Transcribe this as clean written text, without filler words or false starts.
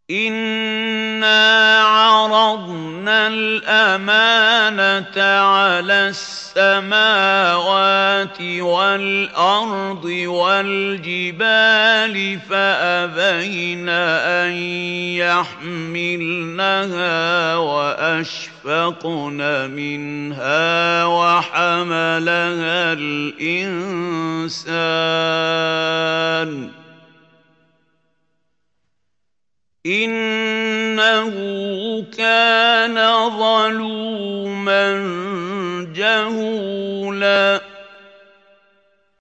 إِنَّا عَرَضْنَا الْأَمَانَةَ عَلَى السَّمَاوَاتِ وَالْأَرْضِ وَالْجِبَالِ فَأَبَيْنَ أَن يَحْمِلْنَهَا وَأَشْفَقْنَ مِنْهَا وَحَمَلَهَا الْإِنسَانُ إِنَّهُ كَانَ ظَلُومًا جَهُولًا